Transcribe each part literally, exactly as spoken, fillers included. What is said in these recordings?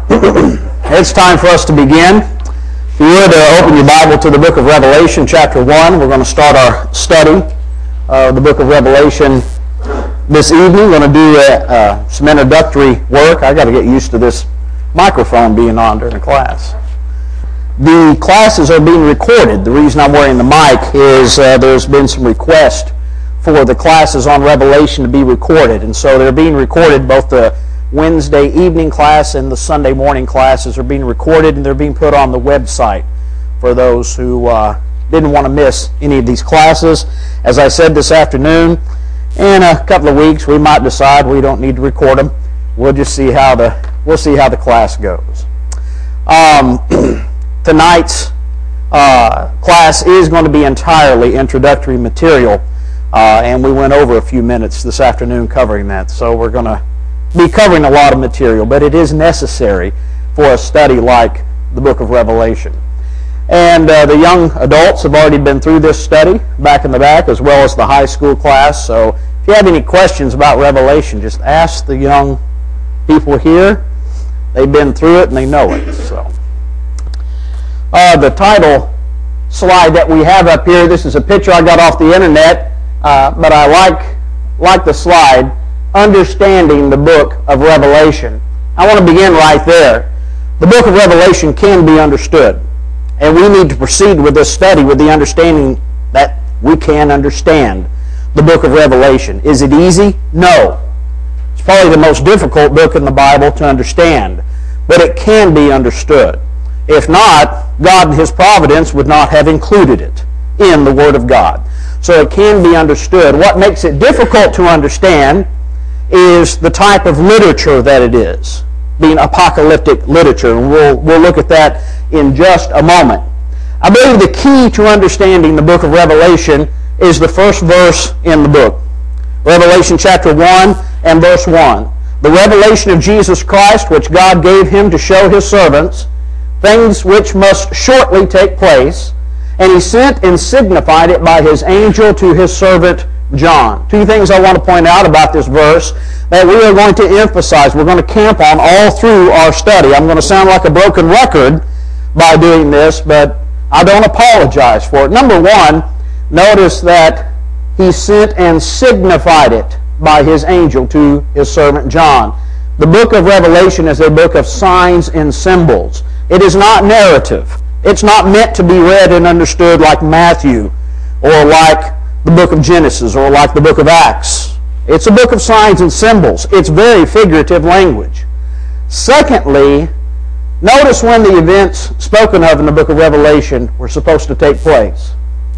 It's time for us to begin. If you would uh, open your Bible to the book of Revelation, chapter one. We're going to start our study of the book of Revelation this evening. We're going to do uh, uh, some introductory work. I've got to get used to this microphone being on during the class. The classes are being recorded. The reason I'm wearing the mic is uh, there's been some request for the classes on Revelation to be recorded. And so they're being recorded. Both the Wednesday evening class and the Sunday morning classes are being recorded, and they're being put on the website for those who uh, didn't want to miss any of these classes. As I said this afternoon, in a couple of weeks we might decide we don't need to record them. We'll just see how the we'll see how the class goes. Um, tonight's uh, class is going to be entirely introductory material, uh, and we went over a few minutes this afternoon covering that. So we're going to be covering a lot of material, but it is necessary for a study like the book of Revelation. And uh, the young adults have already been through this study back in the back, as well as the high school class. So if you have any questions about Revelation, just ask the young people here. They've been through it and they know it. So uh, the title slide that we have up here, this is a picture I got off the internet, uh, but I like like the slide. Understanding the book of Revelation. I want to begin right there. The book of Revelation can be understood, and we need to proceed with this study with the understanding that we can understand the book of Revelation. Is it easy? No. It's probably the most difficult book in the Bible to understand, but it can be understood. If not, God in His providence would not have included it in the Word of God. So it can be understood. What makes it difficult to understand is the type of literature that it is, being apocalyptic literature. And we'll, we'll look at that in just a moment. I believe the key to understanding the book of Revelation is the first verse in the book. Revelation chapter one and verse one. The revelation of Jesus Christ, which God gave Him to show His servants, things which must shortly take place, and He sent and signified it by His angel to His servant John. Two things I want to point out about this verse that we are going to emphasize. We're going to camp on all through our study. I'm going to sound like a broken record by doing this, but I don't apologize for it. Number one, notice that He sent and signified it by His angel to His servant John. The book of Revelation is a book of signs and symbols. It is not narrative. It's not meant to be read and understood like Matthew or like the book of Genesis or like the book of Acts. It's a book of signs and symbols. It's very figurative language. Secondly, notice when the events spoken of in the book of Revelation were supposed to take place.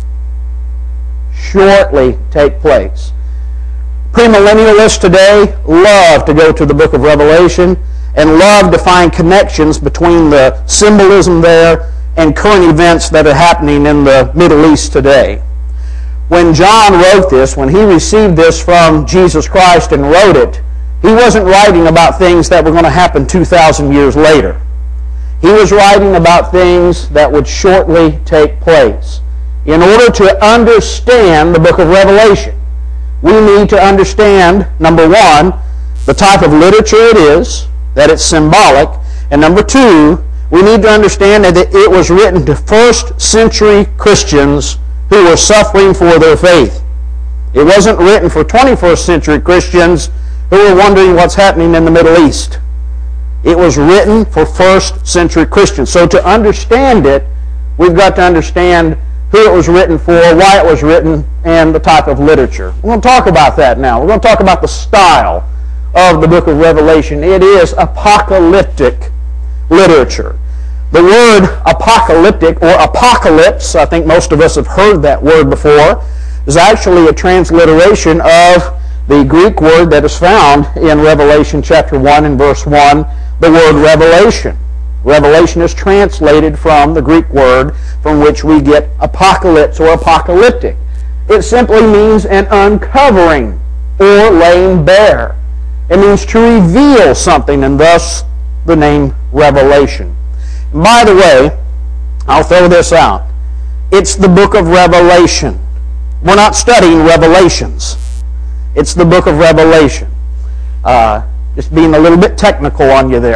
Shortly take place. Premillennialists today love to go to the book of Revelation and love to find connections between the symbolism there and current events that are happening in the Middle East today. When John wrote this, when he received this from Jesus Christ and wrote it, he wasn't writing about things that were going to happen two thousand years later. He was writing about things that would shortly take place. In order to understand the book of Revelation, we need to understand, number one, the type of literature it is, that it's symbolic, and number two, we need to understand that it was written to first century Christians who were suffering for their faith. It wasn't written for twenty-first century Christians who were wondering what's happening in the Middle East. It was written for first century Christians. So to understand it, we've got to understand who it was written for, why it was written, and the type of literature. We're going to talk about that now. We're going to talk about the style of the book of Revelation. It is apocalyptic literature. The word apocalyptic, or apocalypse, I think most of us have heard that word before, is actually a transliteration of the Greek word that is found in Revelation chapter one and verse one, the word revelation. Revelation is translated from the Greek word from which we get apocalypse or apocalyptic. It simply means an uncovering or laying bare. It means to reveal something, and thus the name Revelation. By the way, I'll throw this out. It's the book of Revelation. We're not studying Revelations. It's the book of Revelation. Uh, just being a little bit technical on you there.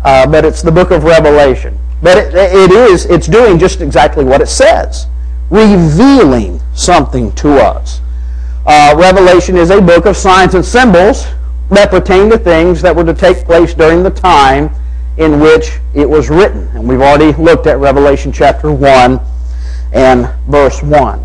uh, but it's the book of Revelation. But it, it is, it's doing just exactly what it says, revealing something to us. Uh, Revelation is a book of signs and symbols that pertain to things that were to take place during the time in which it was written. And we've already looked at Revelation chapter one and verse one.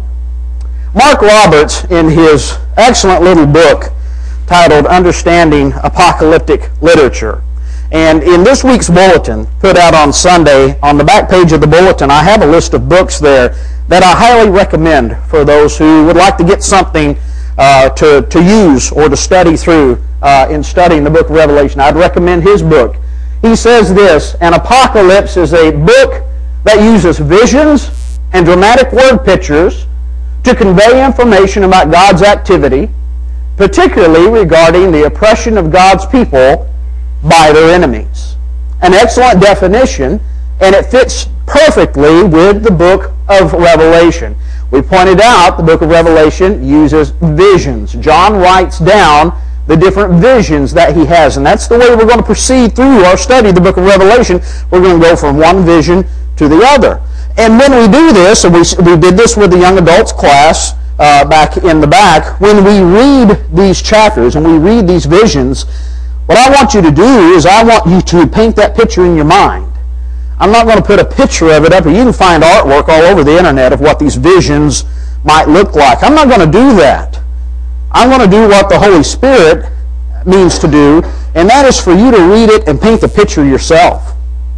Mark Roberts, in his excellent little book titled Understanding Apocalyptic Literature, and in this week's bulletin, put out on Sunday, on the back page of the bulletin, I have a list of books there that I highly recommend for those who would like to get something uh, to, to use or to study through uh, in studying the book of Revelation. I'd recommend his book. He says this: an apocalypse is a book that uses visions and dramatic word pictures to convey information about God's activity, particularly regarding the oppression of God's people by their enemies. An excellent definition, and it fits perfectly with the book of Revelation. We pointed out the book of Revelation uses visions. John writes down the different visions that he has, and that's the way we're going to proceed through our study of the book of Revelation. We're going to go from one vision to the other. And when we do this, and we, we did this with the young adults class uh, back in the back, when we read these chapters and we read these visions, what I want you to do is I want you to paint that picture in your mind. I'm not going to put a picture of it up, but you can find artwork all over the internet of what these visions might look like. I'm not going to do that. I'm going to do what the Holy Spirit means to do, and that is for you to read it and paint the picture yourself.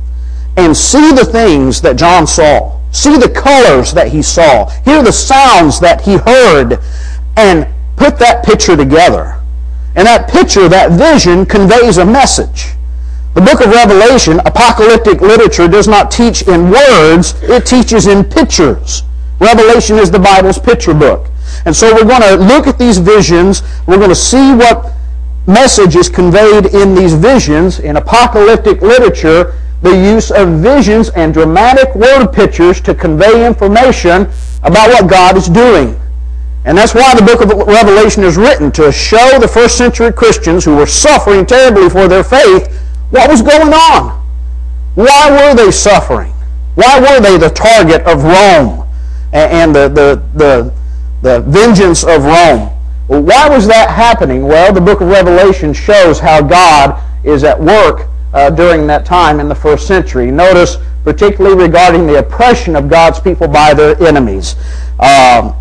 And see the things that John saw. See the colors that he saw. Hear the sounds that he heard. And put that picture together. And that picture, that vision, conveys a message. The book of Revelation, apocalyptic literature, does not teach in words. It teaches in pictures. Revelation is the Bible's picture book. And so we're going to look at these visions. We're going to see what message is conveyed in these visions. In apocalyptic literature, the use of visions and dramatic word pictures to convey information about what God is doing. And that's why the book of Revelation is written, to show the first century Christians who were suffering terribly for their faith what was going on. Why were they suffering? Why were they the target of Rome and the, the, the, the vengeance of Rome? Well, why was that happening? Well, the book of Revelation shows how God is at work Uh, during that time in the first century. Notice particularly regarding the oppression of God's people by their enemies. Um,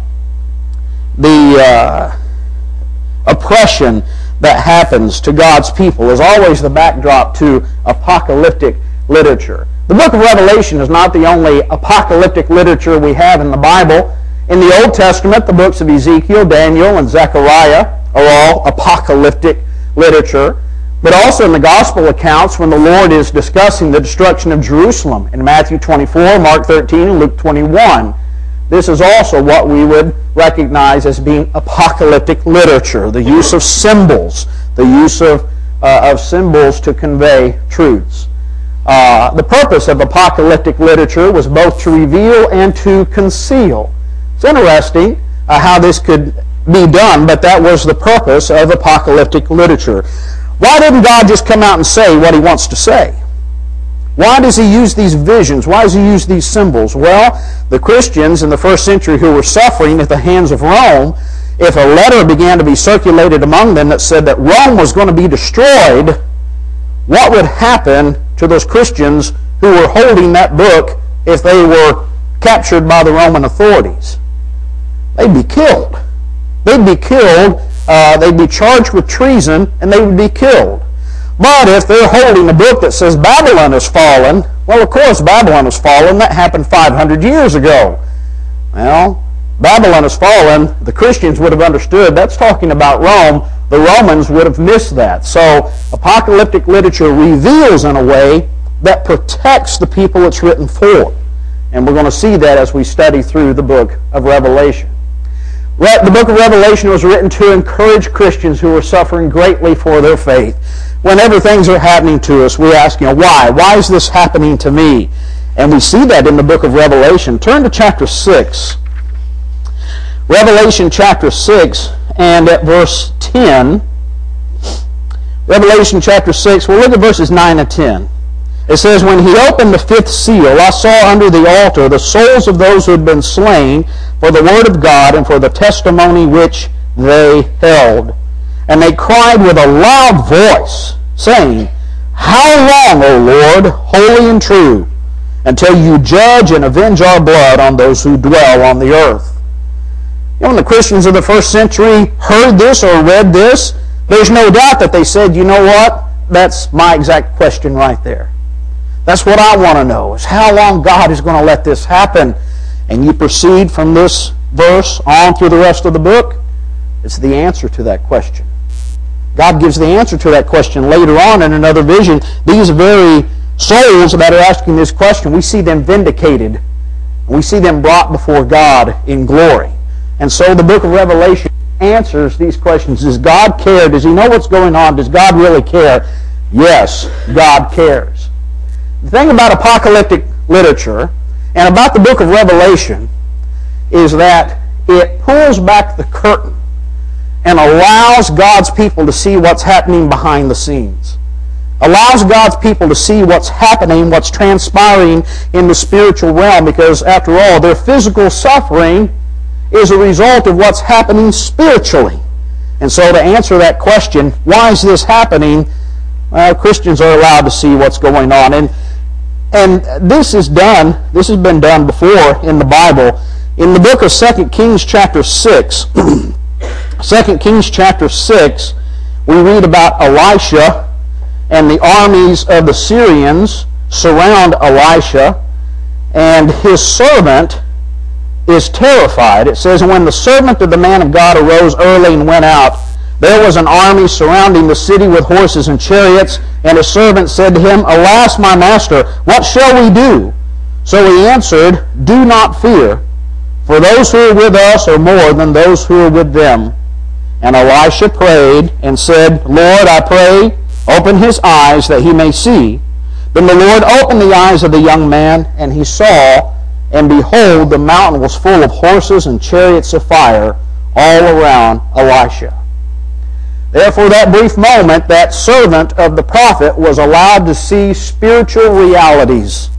the uh, oppression that happens to God's people is always the backdrop to apocalyptic literature. The book of Revelation is not the only apocalyptic literature we have in the Bible. In the Old Testament, the books of Ezekiel, Daniel, and Zechariah are all apocalyptic literature. But also in the gospel accounts, when the Lord is discussing the destruction of Jerusalem in Matthew twenty-four, Mark thirteen, and Luke twenty-one, this is also what we would recognize as being apocalyptic literature, the use of symbols, the use of, uh, of symbols to convey truths. Uh, the purpose of apocalyptic literature was both to reveal and to conceal. It's interesting uh, how this could be done, but that was the purpose of apocalyptic literature. Why didn't God just come out and say what he wants to say? Why does he use these visions? Why does he use these symbols? Well, the Christians in the first century who were suffering at the hands of Rome, if a letter began to be circulated among them that said that Rome was going to be destroyed, what would happen to those Christians who were holding that book if they were captured by the Roman authorities? They'd be killed. They'd be killed. Uh, they'd be charged with treason, and they would be killed. But if they're holding a book that says Babylon has fallen, well, of course, Babylon has fallen. That happened five hundred years ago. Well, Babylon has fallen. The Christians would have understood. That's talking about Rome. The Romans would have missed that. So apocalyptic literature reveals in a way that protects the people it's written for. And we're going to see that as we study through the book of Revelation. The book of Revelation was written to encourage Christians who were suffering greatly for their faith. Whenever things are happening to us, we ask, you know, why? Why is this happening to me? And we see that in the book of Revelation. Turn to chapter six. Revelation chapter six and at verse ten. Revelation chapter six, we'll look at verses nine and ten. It says, when he opened the fifth seal, I saw under the altar the souls of those who had been slain for the word of God and for the testimony which they held. And they cried with a loud voice, saying, How long, O Lord, holy and true, until you judge and avenge our blood on those who dwell on the earth? You know, when the Christians of the first century heard this or read this, there's no doubt that they said, you know what? That's my exact question right there. That's what I want to know, is how long God is going to let this happen. And you proceed from this verse on through the rest of the book. It's the answer to that question. God gives the answer to that question later on in another vision. These very souls that are asking this question, we see them vindicated. We see them brought before God in glory. And so the book of Revelation answers these questions. Does God care? Does he know what's going on? Does God really care? Yes, God cares. The thing about apocalyptic literature and about the book of Revelation is that it pulls back the curtain and allows God's people to see what's happening behind the scenes. Allows God's people to see what's happening, what's transpiring in the spiritual realm, because after all, their physical suffering is a result of what's happening spiritually. And so to answer that question, why is this happening? Uh, Christians are allowed to see what's going on. And And this is done, this has been done before in the Bible. In the book of Second Kings chapter six, Second Kings chapter six, we read about Elisha, and the armies of the Syrians surround Elisha, and his servant is terrified. It says, when the servant of the man of God arose early and went out, there was an army surrounding the city with horses and chariots, and his servant said to him, Alas, my master, what shall we do? So he answered, Do not fear, for those who are with us are more than those who are with them. And Elisha prayed and said, Lord, I pray, open his eyes that he may see. Then the Lord opened the eyes of the young man, and he saw, and behold, the mountain was full of horses and chariots of fire all around Elisha. Therefore, that brief moment, that servant of the prophet was allowed to see spiritual realities.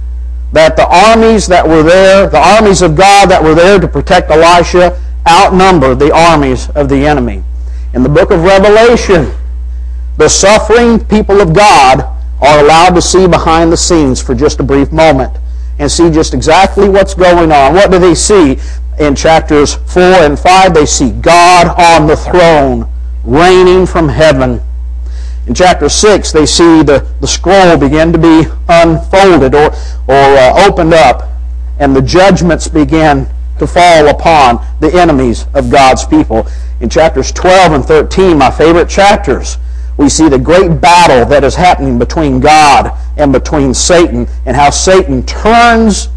That the armies that were there, the armies of God that were there to protect Elisha, outnumbered the armies of the enemy. In the book of Revelation, the suffering people of God are allowed to see behind the scenes for just a brief moment and see just exactly what's going on. What do they see? In chapters four and five, they see God on the throne, raining from heaven. In chapter six, they see the, the scroll begin to be unfolded or, or uh, opened up, and the judgments begin to fall upon the enemies of God's people. In chapters twelve and thirteen, my favorite chapters, we see the great battle that is happening between God and between Satan, and how Satan turns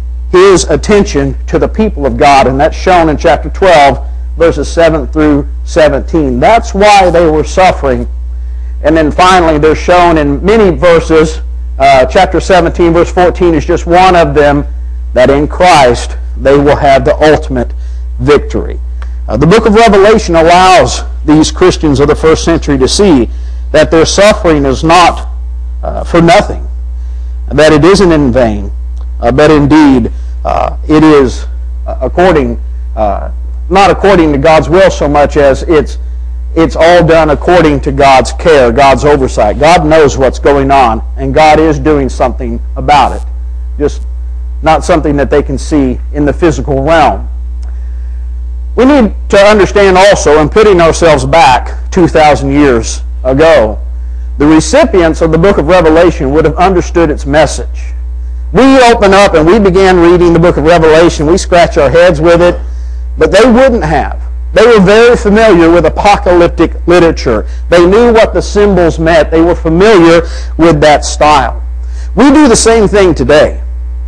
his attention to the people of God, and that's shown in chapter twelve, verses seven through seventeen. That's why they were suffering. And then finally, they're shown in many verses. Uh, chapter seventeen, verse fourteen is just one of them, that in Christ they will have the ultimate victory. Uh, the book of Revelation allows these Christians of the first century to see that their suffering is not uh, for nothing, that it isn't in vain, uh, but indeed uh, it is uh, according uh, not according to God's will so much as it's it's all done according to God's care, God's oversight. God knows what's going on, and God is doing something about it. Just not something that they can see in the physical realm. We need to understand also, in putting ourselves back two thousand years ago, the recipients of the book of Revelation would have understood its message. We open up and we began reading the book of Revelation. We scratch our heads with it. But they wouldn't have. They were very familiar with apocalyptic literature. They knew what the symbols meant. They were familiar with that style. We do the same thing today.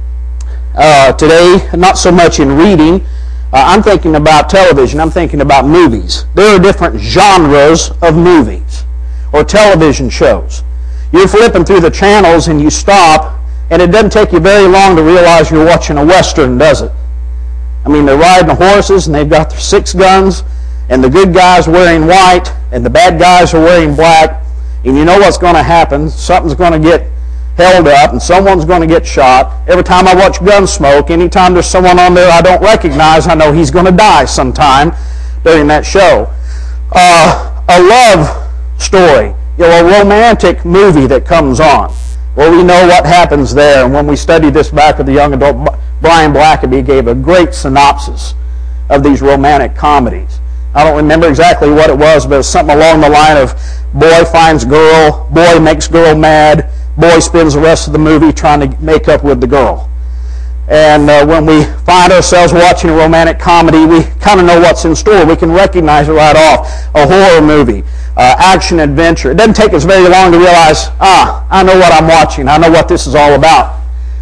Uh, today, not so much in reading. Uh, I'm thinking about television. I'm thinking about movies. There are different genres of movies or television shows. You're flipping through the channels and you stop, and it doesn't take you very long to realize you're watching a Western, does it? I mean, they're riding horses, and they've got their six guns, and the good guys wearing white, and the bad guys are wearing black, and you know what's going to happen. Something's going to get held up, and someone's going to get shot. Every time I watch Gunsmoke, anytime there's someone on there I don't recognize, I know he's going to die sometime during that show. Uh, a love story, you know, a romantic movie that comes on. Well, we know what happens there, and when we studied this back with the young adult, Brian Blackaby gave a great synopsis of these romantic comedies. I don't remember exactly what it was, but it was something along the line of boy finds girl, boy makes girl mad, boy spends the rest of the movie trying to make up with the girl. And uh, when we find ourselves watching a romantic comedy, we kind of know what's in store. We can recognize it right off. A horror movie, uh, action adventure. It doesn't take us very long to realize, ah, I know what I'm watching. I know what this is all about.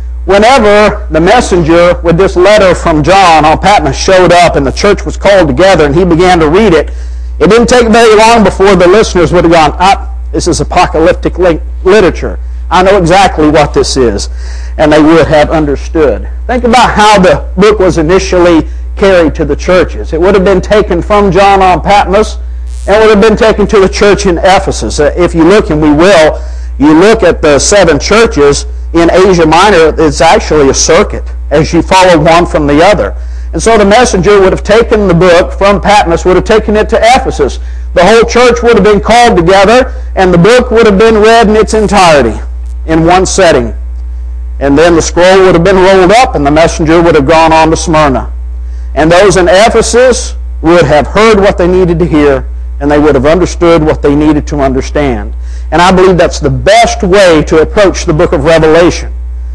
Whenever the messenger with this letter from John on Patmos showed up and the church was called together and he began to read it, it didn't take very long before the listeners would have gone, ah, this is apocalyptic li- literature. I know exactly what this is. And they would have understood. Think about how the book was initially carried to the churches. It would have been taken from John on Patmos and would have been taken to the church in Ephesus. Uh, if you look, and we will, you look at the seven churches in Asia Minor, it's actually a circuit as you follow one from the other. And so the messenger would have taken the book from Patmos, would have taken it to Ephesus. The whole church would have been called together, and the book would have been read in its entirety in one setting. And then the scroll would have been rolled up, and the messenger would have gone on to Smyrna. And those in Ephesus would have heard what they needed to hear, and they would have understood what they needed to understand. And I believe that's the best way to approach the book of Revelation,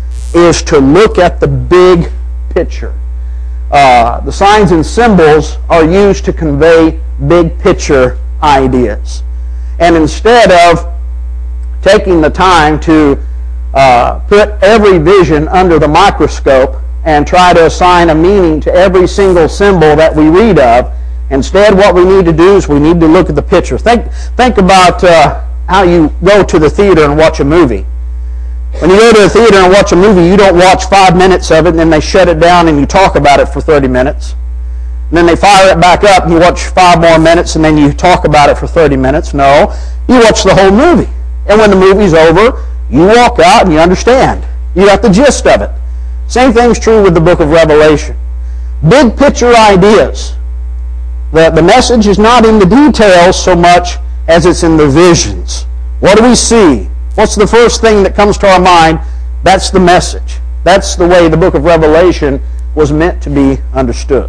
is to look at the big picture. Uh, the signs and symbols are used to convey big picture ideas. And instead of taking the time to uh, put every vision under the microscope and try to assign a meaning to every single symbol that we read of, instead what we need to do is we need to look at the picture. Think, think about uh, how you go to the theater and watch a movie. When you go to the theater and watch a movie, you don't watch five minutes of it and then they shut it down and you talk about it for thirty minutes. And then they fire it back up and you watch five more minutes and then you talk about it for thirty minutes. No, you watch the whole movie. And when the movie's over, you walk out and you understand. You got the gist of it. Same thing's true with the book of Revelation. Big picture ideas. The, the message is not in the details so much as it's in the visions. What do we see? What's the first thing that comes to our mind? That's the message. That's the way the book of Revelation was meant to be understood.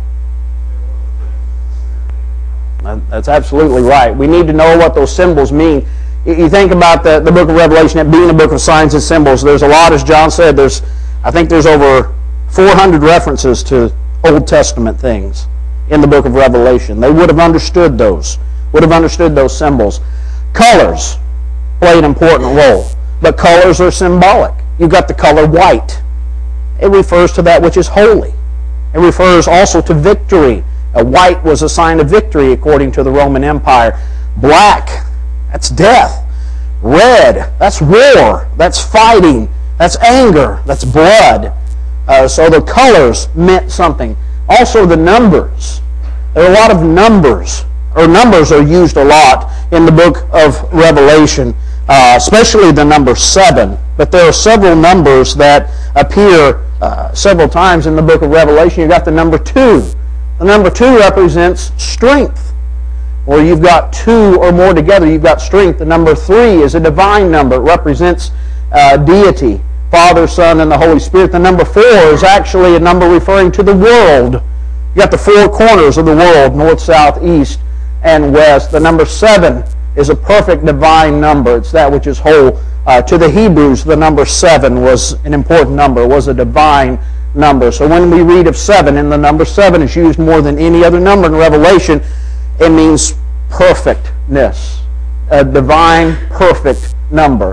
That's absolutely right. We need to know what those symbols mean. You think about the, the book of Revelation, it being a book of signs and symbols. There's a lot, as John said, there's I think there's over four hundred references to Old Testament things in the book of Revelation. They would have understood those, would have understood those symbols. Colors play an important role, but colors are symbolic. You've got the color white. It refers to that which is holy. It refers also to victory. A white was a sign of victory according to the Roman Empire. Black, that's death. Red, that's war. That's fighting. That's anger. That's blood. Uh, so the colors meant something. Also the numbers. There are a lot of numbers, or numbers are used a lot in the book of Revelation, uh, especially the number seven. But there are several numbers that appear uh, several times in the book of Revelation. You've got the number two. The number two represents strength. Or you've got two or more together, you've got strength. The number three is a divine number. It represents uh, deity, Father, Son, and the Holy Spirit. The number four is actually a number referring to the world. You've got the four corners of the world, north, south, east, and west. The number seven is a perfect divine number. It's that which is whole. Uh, to the Hebrews, the number seven was an important number, was a divine number. So when we read of seven, and the number seven is used more than any other number in Revelation, it means perfectness, a divine perfect number.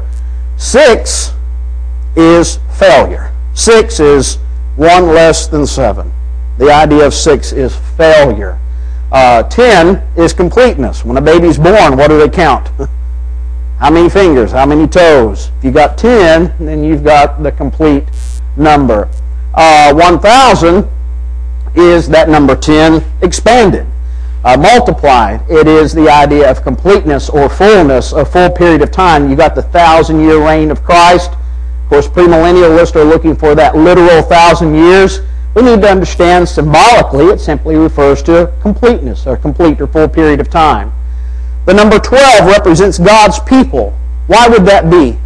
Six is failure. Six is one less than seven. The idea of six is failure. Uh, ten is completeness. When a baby's born, what do they count? How many fingers? How many toes? If you got ten, then you've got the complete number. Uh, one thousand is that number ten expanded. Uh, multiplied, it is the idea of completeness or fullness, a full period of time. You got the thousand-year reign of Christ, Of course, premillennialists are looking for that literal thousand years. We need to understand symbolically it simply refers to completeness, or complete or full period of time. The number twelve represents God's people. Why would that be?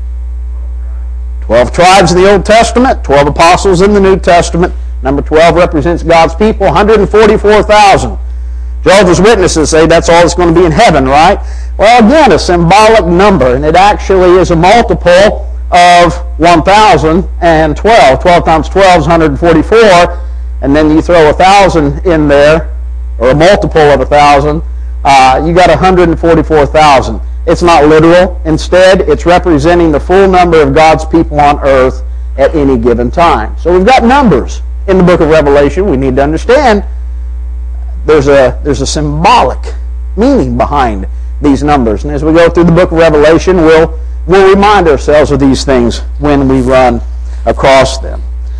Twelve tribes in the Old Testament, twelve apostles in the New Testament. Number twelve represents God's people, one hundred forty-four thousand. Jehovah's Witnesses say that's all that's going to be in heaven, right? Well, again, a symbolic number, and it actually is a multiple of one thousand twelve. twelve times twelve is one hundred forty-four, and then you throw one thousand in there, or a multiple of one thousand, uh, you got one hundred forty-four thousand. It's not literal. Instead, it's representing the full number of God's people on earth at any given time. So we've got numbers in the book of Revelation. We need to understand there's a, there's a symbolic meaning behind these numbers. And as we go through the book of Revelation, we'll, we'll remind ourselves of these things when we run across them.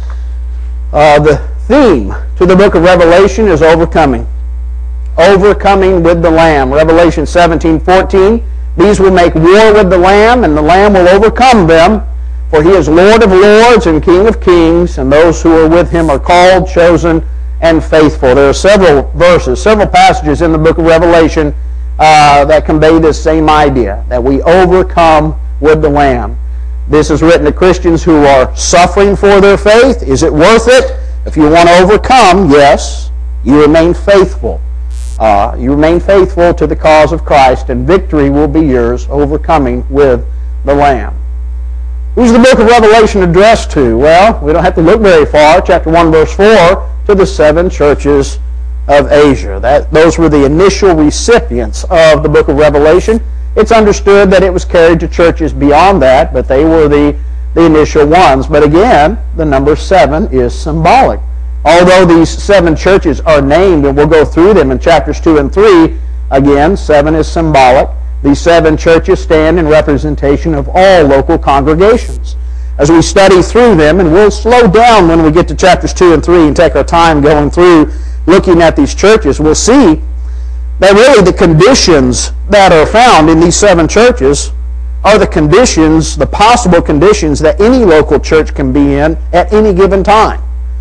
Uh, the theme to the book of Revelation is overcoming. Overcoming with the Lamb. Revelation seventeen fourteen. These will make war with the Lamb, and the Lamb will overcome them. For he is Lord of lords and King of kings, and those who are with him are called, chosen, and faithful. There are several verses, several passages in the book of Revelation uh, that convey this same idea, that we overcome with the Lamb. This is written to Christians who are suffering for their faith. Is it worth it? If you want to overcome, yes, you remain faithful. Uh, you remain faithful to the cause of Christ, and victory will be yours, overcoming with the Lamb. Who's the book of Revelation addressed to? Well, we don't have to look very far. Chapter one, verse four, to the seven churches of Asia. That, those were the initial recipients of the book of Revelation. It's understood that it was carried to churches beyond that, but they were the, the initial ones. But again, the number seven is symbolic. Although these seven churches are named, and we'll go through them in chapters two and three, again, seven is symbolic. These seven churches stand in representation of all local congregations. As we study through them, and we'll slow down when we get to chapters two and three and take our time going through looking at these churches, we'll see that really the conditions that are found in these seven churches are the conditions, the possible conditions that any local church can be in at any given time.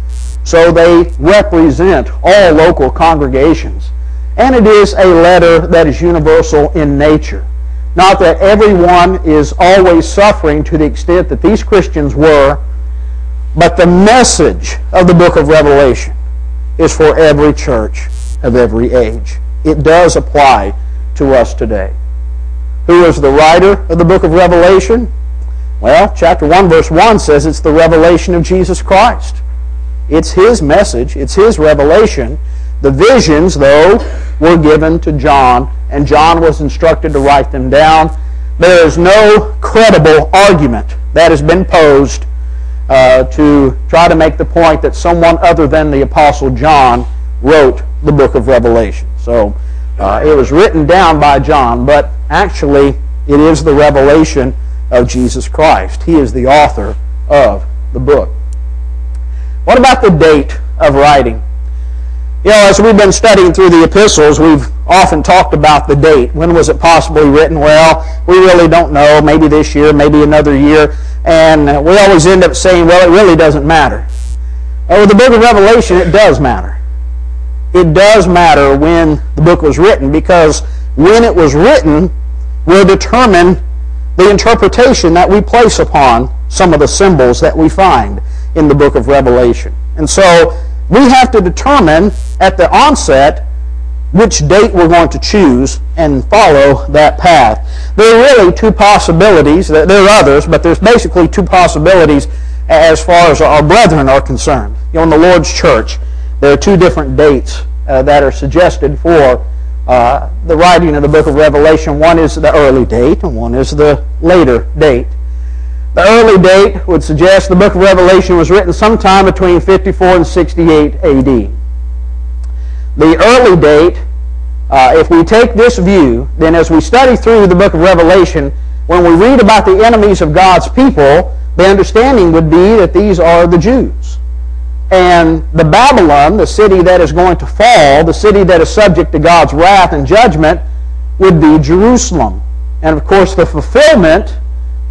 So they represent all local congregations. And it is a letter that is universal in nature. Not that everyone is always suffering to the extent that these Christians were, but the message of the book of Revelation is for every church of every age. It does apply to us today. Who is the writer of the book of Revelation? Well, chapter one, verse one says it's the revelation of Jesus Christ. It's his message. It's his revelation. The visions, though, were given to John, and John was instructed to write them down. There is no credible argument that has been posed uh, to try to make the point that someone other than the Apostle John wrote the book of Revelation. So uh, it was written down by John, but actually it is the revelation of Jesus Christ. He is the author of the book. What about the date of writing? You know, as we've been studying through the epistles, we've often talked about the date. When was it possibly written? Well, we really don't know. Maybe this year, maybe another year. And we always end up saying, well, it really doesn't matter. Well, with the book of Revelation, it does matter. It does matter when the book was written, because when it was written will determine the interpretation that we place upon some of the symbols that we find in the book of Revelation. And so we have to determine at the onset which date we're going to choose and follow that path. There are really two possibilities. There are others, but there's basically two possibilities as far as our brethren are concerned. You know, in the Lord's church, there are two different dates uh, that are suggested for uh, the writing of the book of Revelation. One is the early date, and one is the later date. The early date would suggest the book of Revelation was written sometime between fifty-four and sixty-eight A D. The early date, uh, if we take this view, then as we study through the book of Revelation, when we read about the enemies of God's people, the understanding would be that these are the Jews. And the Babylon, the city that is going to fall, the city that is subject to God's wrath and judgment, would be Jerusalem. And of course the fulfillment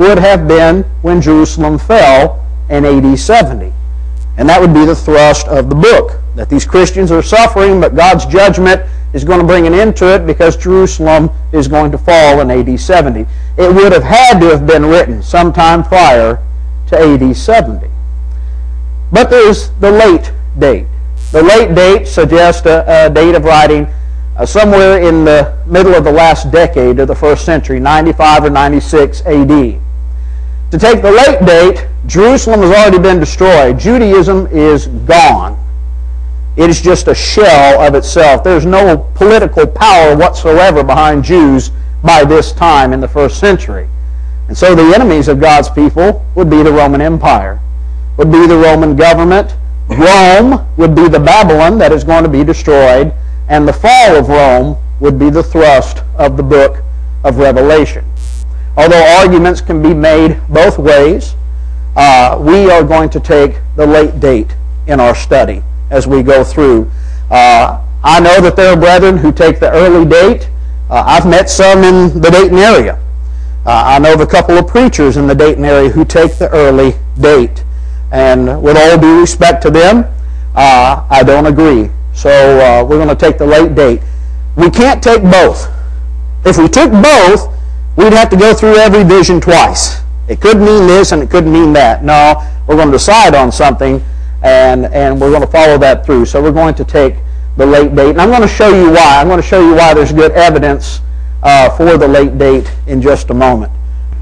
would have been when Jerusalem fell in A D seventy. And that would be the thrust of the book, that these Christians are suffering, but God's judgment is going to bring an end to it because Jerusalem is going to fall in A D seventy. It would have had to have been written sometime prior to A D seventy. But there's the late date. The late date suggests a, a date of writing uh, somewhere in the middle of the last decade of the first century, ninety-five or ninety-six A D. To take the late date, Jerusalem has already been destroyed. Judaism is gone. It is just a shell of itself. There's no political power whatsoever behind Jews by this time in the first century. And so the enemies of God's people would be the Roman Empire, would be the Roman government. Rome would be the Babylon that is going to be destroyed, and the fall of Rome would be the thrust of the book of Revelation. Although arguments can be made both ways, uh, we are going to take the late date in our study as we go through. Uh, I know that there are brethren who take the early date. Uh, I've met some in the Dayton area. Uh, I know of a couple of preachers in the Dayton area who take the early date. And with all due respect to them, uh, I don't agree. So uh, we're going to take the late date. We can't take both. If we took both, we'd have to go through every vision twice. It could mean this and it could mean that. No, we're going to decide on something, and, and we're going to follow that through. So we're going to take the late date. And I'm going to show you why. I'm going to show you why there's good evidence uh, for the late date in just a moment.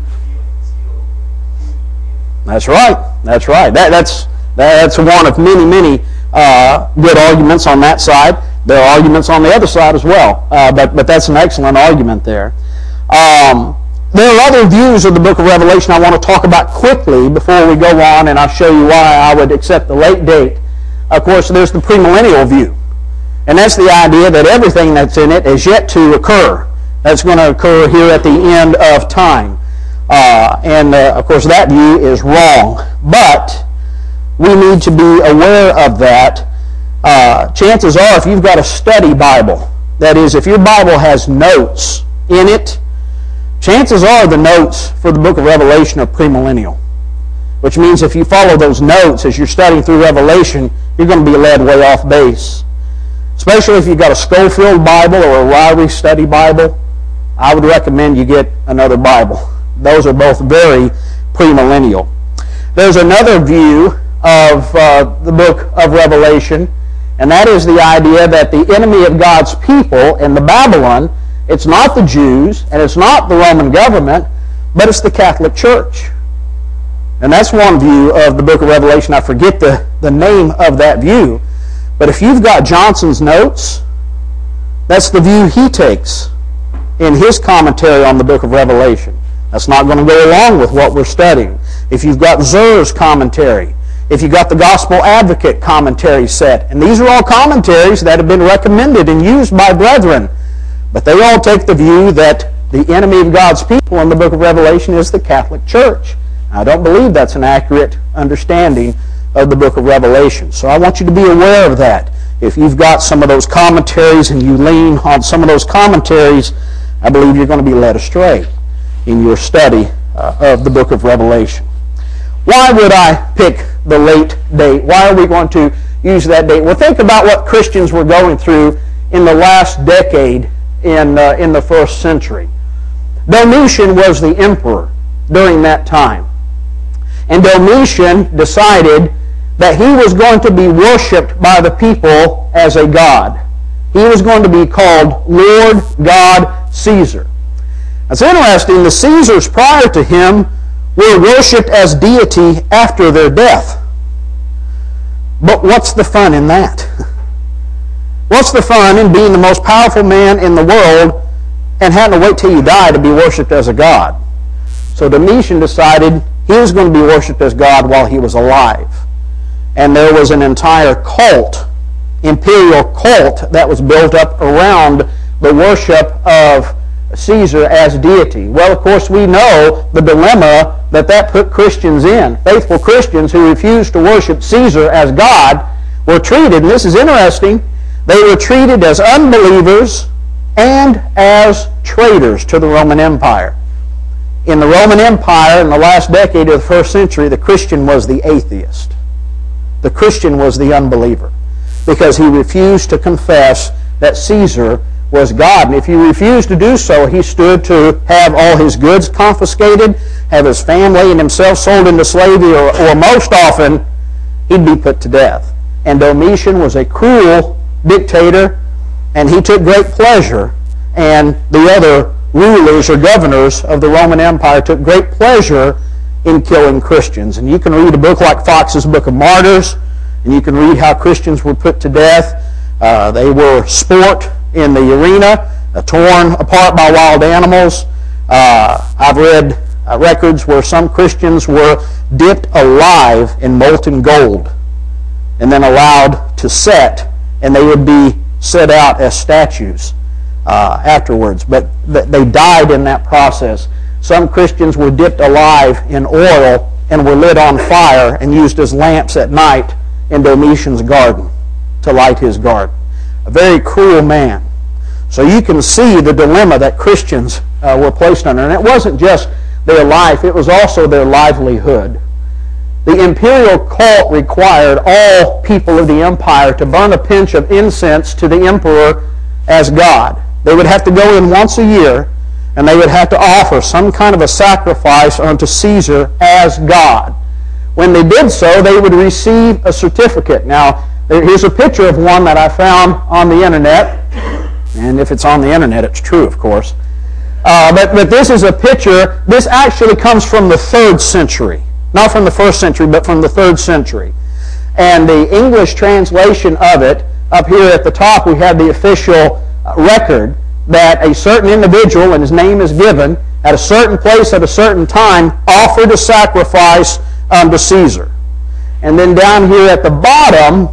That's right. That's right. That, that's, that's one of many, many uh, good arguments on that side. There are arguments on the other side as well, uh, but, but that's an excellent argument there. Um, there are other views of the book of Revelation I want to talk about quickly before we go on, and I'll show you why I would accept the late date. Of course, there's the premillennial view, and that's the idea that everything that's in it is yet to occur. That's going to occur here at the end of time. Uh, and, uh, of course, that view is wrong. But we need to be aware of that. Uh, chances are, if you've got a study Bible, that is, if your Bible has notes in it, chances are the notes for the book of Revelation are premillennial, which means if you follow those notes as you're studying through Revelation, you're going to be led way off base. Especially if you've got a Schofield Bible or a Ryrie Study Bible, I would recommend you get another Bible. Those are both very premillennial. There's another view of uh, the book of Revelation, and that is the idea that the enemy of God's people in the Babylon, it's not the Jews, and it's not the Roman government, but it's the Catholic Church. And that's one view of the book of Revelation. I forget the, the name of that view. But if you've got Johnson's notes, that's the view he takes in his commentary on the book of Revelation. That's not going to go along with what we're studying. If you've got Zur's commentary, if you've got the Gospel Advocate commentary set, and these are all commentaries that have been recommended and used by brethren, but they all take the view that the enemy of God's people in the book of Revelation is the Catholic Church. I don't believe that's an accurate understanding of the book of Revelation. So I want you to be aware of that. If you've got some of those commentaries and you lean on some of those commentaries, I believe you're going to be led astray in your study uh, of the book of Revelation. Why would I pick the late date? Why are we going to use that date? Well, think about what Christians were going through in the last decade in, uh, in the first century. Domitian was the emperor during that time. And Domitian decided that he was going to be worshipped by the people as a god. He was going to be called Lord God Caesar. It's interesting, the Caesars prior to him were worshipped as deity after their death. But what's the fun in that? What's the fun in being the most powerful man in the world and having to wait till you die to be worshipped as a god? So Domitian decided he was going to be worshipped as God while he was alive. And there was an entire cult, imperial cult, that was built up around the worship of Caesar as deity. Well, of course, we know the dilemma that that put Christians in. Faithful Christians who refused to worship Caesar as God were treated, and this is interesting, they were treated as unbelievers and as traitors to the Roman Empire. In the Roman Empire, in the last decade of the first century, the Christian was the atheist. The Christian was the unbeliever, because he refused to confess that Caesar was God. And if he refused to do so, he stood to have all his goods confiscated, have his family and himself sold into slavery, or, or most often, he'd be put to death. And Domitian was a cruel dictator, and he took great pleasure, and the other rulers or governors of the Roman Empire took great pleasure in killing Christians. And you can read a book like Fox's Book of Martyrs, and you can read how Christians were put to death. Uh, they were sport in the arena, uh, torn apart by wild animals. Uh, I've read uh, records where some Christians were dipped alive in molten gold and then allowed to set, and they would be set out as statues uh, afterwards. But th- they died in that process. Some Christians were dipped alive in oil and were lit on fire and used as lamps at night in Domitian's garden to light his garden. A very cruel man. So you can see the dilemma that Christians uh, were placed under. And it wasn't just their life, it was also their livelihood. The imperial cult required all people of the empire to burn a pinch of incense to the emperor as God. They would have to go in once a year, and they would have to offer some kind of a sacrifice unto Caesar as God. When they did so, they would receive a certificate. Now, here's a picture of one that I found on the internet. And if it's on the internet, it's true, of course. Uh, but, but this is a picture. This actually comes from the third century. Not from the first century, but from the third century. And the English translation of it, up here at the top, we have the official record that a certain individual, and his name is given, at a certain place at a certain time, offered a sacrifice unto Caesar. And then down here at the bottom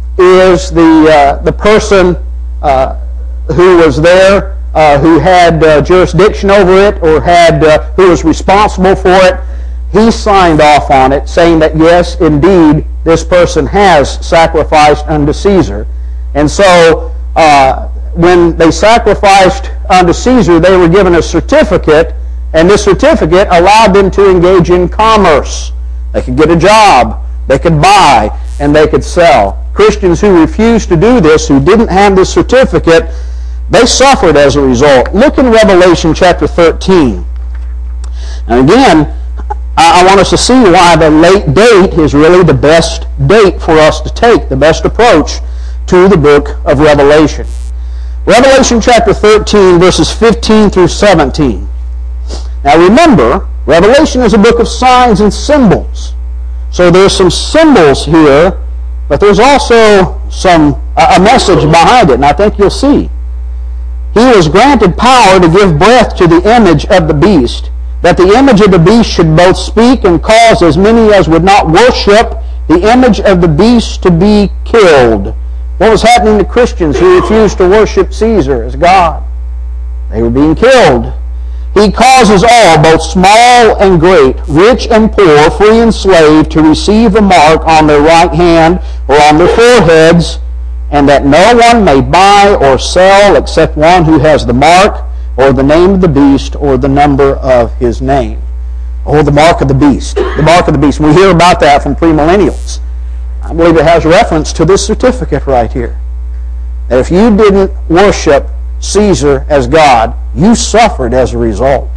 is the, uh, the person uh, who was there, uh, who had uh, jurisdiction over it, or had uh, who was responsible for it. He signed off on it, saying that yes, indeed, this person has sacrificed unto Caesar. And so, uh, when they sacrificed unto Caesar, they were given a certificate, and this certificate allowed them to engage in commerce. They could get a job, they could buy, and they could sell. Christians who refused to do this, who didn't have this certificate, they suffered as a result. Look in Revelation chapter thirteen. And again, I want us to see why the late date is really the best date for us to take, the best approach to the book of Revelation. Revelation chapter thirteen, verses fifteen through seventeen. Now remember, Revelation is a book of signs and symbols. So there's some symbols here, but there's also some a message behind it, and I think you'll see. He was granted power to give breath to the image of the beast, that the image of the beast should both speak and cause as many as would not worship the image of the beast to be killed. What was happening to Christians who refused to worship Caesar as God? They were being killed. He causes all, both small and great, rich and poor, free and slave, to receive a mark on their right hand or on their foreheads, and that no one may buy or sell except one who has the mark, or the name of the beast, or the number of his name. Or the mark of the beast. The mark of the beast. We hear about that from premillennials. I believe it has reference to this certificate right here. That if you didn't worship Caesar as God, you suffered as a result.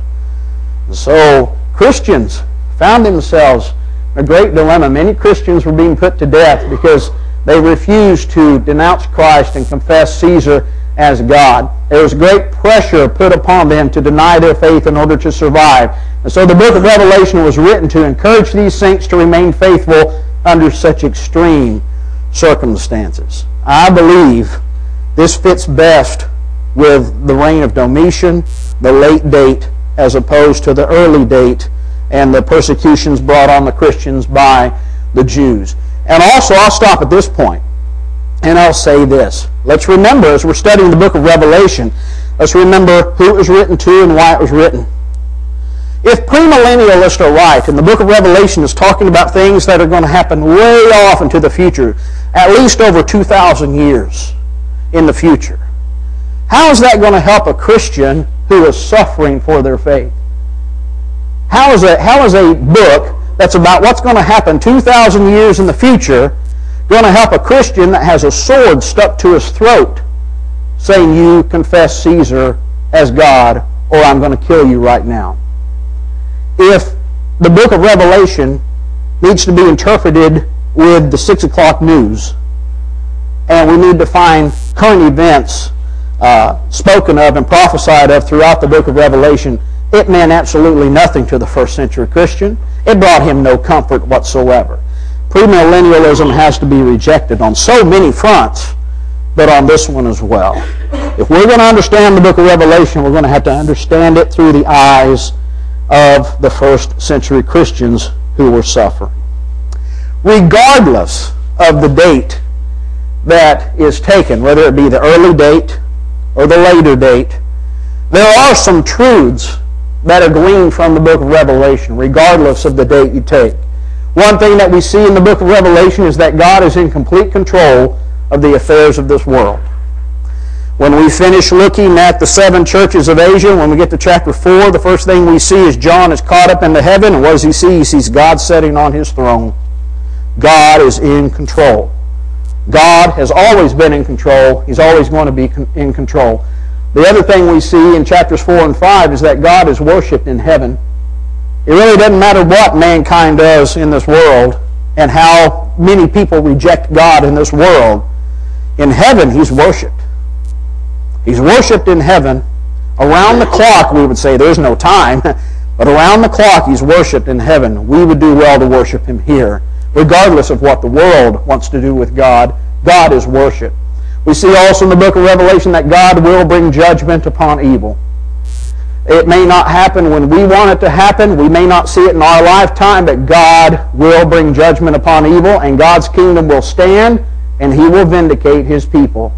So Christians found themselves in a great dilemma. Many Christians were being put to death because they refused to denounce Christ and confess Caesar as God. There was great pressure put upon them to deny their faith in order to survive. And so the book of Revelation was written to encourage these saints to remain faithful under such extreme circumstances. I believe this fits best with the reign of Domitian, the late date, as opposed to the early date and the persecutions brought on the Christians by the Jews. And also, I'll stop at this point, and I'll say this. Let's remember, as we're studying the book of Revelation, let's remember who it was written to and why it was written. If premillennialists are right, and the book of Revelation is talking about things that are going to happen way off into the future, at least over two thousand years in the future, how is that going to help a Christian who is suffering for their faith? How is a, how is a book that's about what's going to happen two thousand years in the future going to help a Christian that has a sword stuck to his throat saying, you confess Caesar as God or I'm going to kill you right now? If the book of Revelation needs to be interpreted with the six o'clock news, and we need to find current events uh, spoken of and prophesied of throughout the book of Revelation, it meant absolutely nothing to the first century Christian. It brought him no comfort whatsoever. Premillennialism has to be rejected on so many fronts, but on this one as well. If we're going to understand the book of Revelation, we're going to have to understand it through the eyes of the first century Christians who were suffering. Regardless of the date that is taken, whether it be the early date or the later date, there are some truths that are gleaned from the book of Revelation, regardless of the date you take. One thing that we see in the book of Revelation is that God is in complete control of the affairs of this world. When we finish looking at the seven churches of Asia, when we get to chapter four, the first thing we see is John is caught up into heaven, and what does he see? He sees God sitting on his throne. God is in control. God has always been in control. He's always going to be in control. The other thing we see in chapters four and five is that God is worshipped in heaven. It really doesn't matter what mankind does in this world and how many people reject God in this world. In heaven, he's worshipped. He's worshipped in heaven. Around the clock, we would say, there's no time, but around the clock, he's worshipped in heaven. We would do well to worship him here. Regardless of what the world wants to do with God, God is worshipped. We see also in the book of Revelation that God will bring judgment upon evil. It may not happen when we want it to happen. We may not see it in our lifetime, but God will bring judgment upon evil, and God's kingdom will stand, and he will vindicate his people.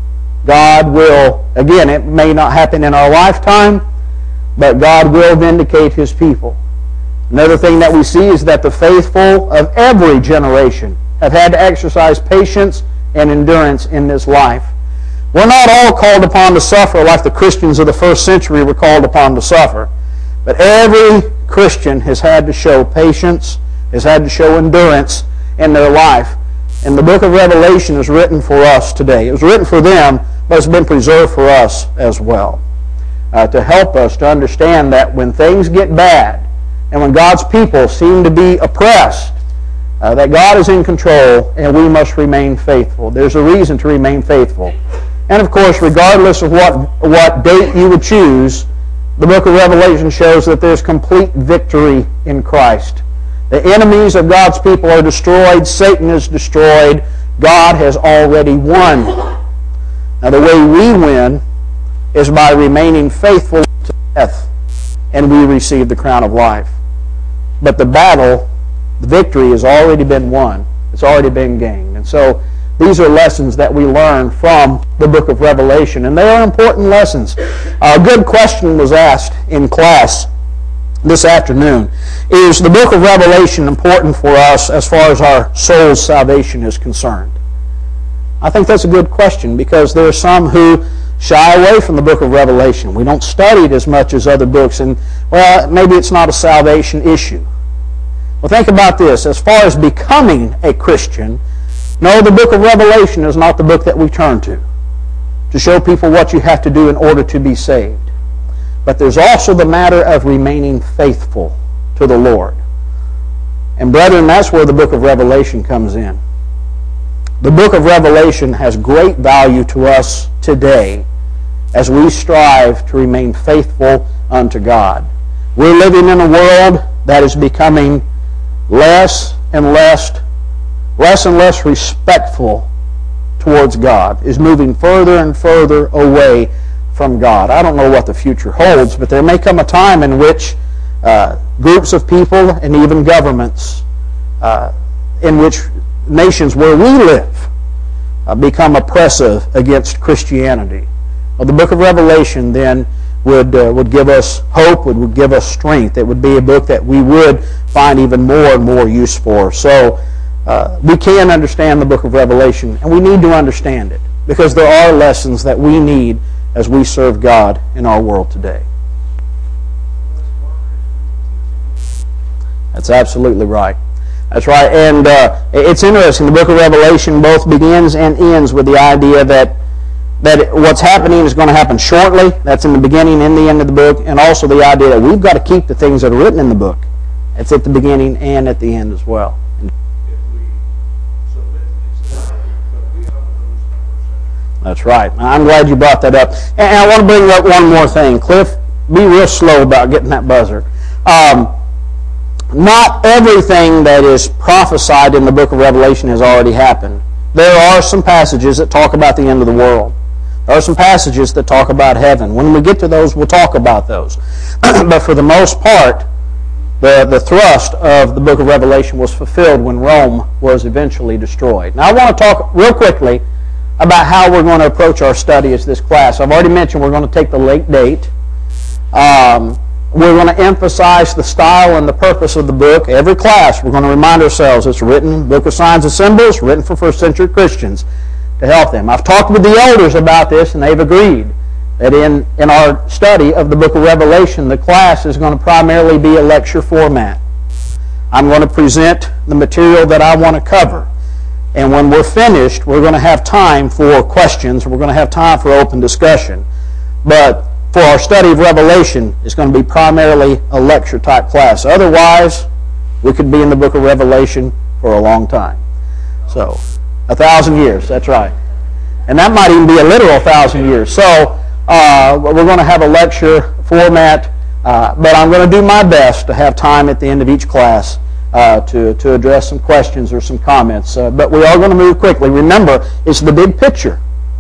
God will, again, it may not happen in our lifetime, but God will vindicate his people. Another thing that we see is that the faithful of every generation have had to exercise patience and endurance in this life. We're not all called upon to suffer like the Christians of the first century were called upon to suffer. But every Christian has had to show patience, has had to show endurance in their life. And the book of Revelation is written for us today. It was written for them, but it's been preserved for us as well. Uh, to help us to understand that when things get bad, and when God's people seem to be oppressed, uh, that God is in control and we must remain faithful. There's a reason to remain faithful. And of course, regardless of what, what date you would choose, the book of Revelation shows that there's complete victory in Christ. The enemies of God's people are destroyed. Satan is destroyed. God has already won. Now the way we win is by remaining faithful to death, and we receive the crown of life. But the battle, the victory has already been won. It's already been gained. And so these are lessons that we learn from the book of Revelation, and they are important lessons. A good question was asked in class this afternoon. Is the book of Revelation important for us as far as our soul's salvation is concerned? I think that's a good question, because there are some who shy away from the book of Revelation. We don't study it as much as other books, and, well, maybe it's not a salvation issue. Well, think about this. As far as becoming a Christian, no, the book of Revelation is not the book that we turn to, to show people what you have to do in order to be saved. But there's also the matter of remaining faithful to the Lord. And brethren, that's where the book of Revelation comes in. The book of Revelation has great value to us today as we strive to remain faithful unto God. We're living in a world that is becoming less and less, less and less respectful towards God, is moving further and further away from God. I don't know what the future holds, but there may come a time in which uh, groups of people and even governments, uh, in which nations where we live, uh, become oppressive against Christianity. Well, the book of Revelation then would uh, would give us hope, would, would give us strength. It would be a book that we would find even more and more use for. So uh, we can understand the book of Revelation, and we need to understand it, because there are lessons that we need as we serve God in our world today. That's absolutely right. That's right. And uh, it's interesting. The book of Revelation both begins and ends with the idea that that what's happening is going to happen shortly. That's in the beginning and the end of the book. And also the idea that we've got to keep the things that are written in the book. It's at the beginning and at the end as well. That's right. I'm glad you brought that up. And I want to bring up one more thing. Cliff, be real slow about getting that buzzer. Um, not everything that is prophesied in the book of Revelation has already happened. There are some passages that talk about the end of the world. There are some passages that talk about heaven. When we get to those, we'll talk about those. But for the most part, the, the thrust of the book of Revelation was fulfilled when Rome was eventually destroyed. Now I want to talk real quickly about how we're going to approach our study as this class. I've already mentioned we're going to take the late date. Um, we're going to emphasize the style and the purpose of the book. Every class, we're going to remind ourselves it's written, Book of Signs and Symbols, written for first century Christians to help them. I've talked with the elders about this, and they've agreed that in, in our study of the book of Revelation, the class is going to primarily be a lecture format. I'm going to present the material that I want to cover. And when we're finished, we're going to have time for questions. We're going to have time for open discussion. But for our study of Revelation, it's going to be primarily a lecture-type class. Otherwise, we could be in the book of Revelation for a long time. So, a thousand years, that's right. And that might even be a literal thousand years. So, uh, we're going to have a lecture format, uh, but I'm going to do my best to have time at the end of each class Uh, to, to address some questions or some comments. Uh, but we are going to move quickly. Remember, it's the big picture.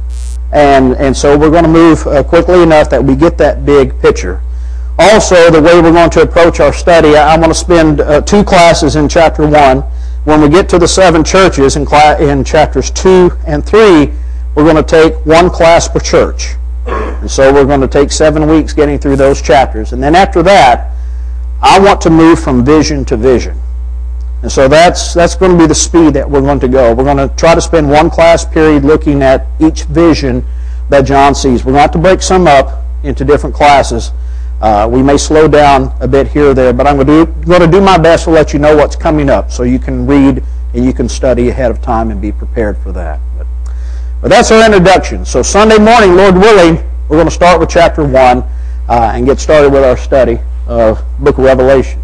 And, and so we're going to move uh, quickly enough that we get that big picture. Also, the way we're going to approach our study, I, I'm going to spend uh, two classes in chapter one. When we get to the seven churches in, cla- in chapters two and three, we're going to take one class per church. And so we're going to take seven weeks getting through those chapters. And then after that, I want to move from vision to vision. And so that's that's going to be the speed that we're going to go. We're going to try to spend one class period looking at each vision that John sees. We're going to have to break some up into different classes. Uh, we may slow down a bit here or there, but I'm going to, do, going to do my best to let you know what's coming up so you can read and you can study ahead of time and be prepared for that. But, but that's our introduction. So Sunday morning, Lord willing, we're going to start with chapter one uh, and get started with our study of the book of Revelation.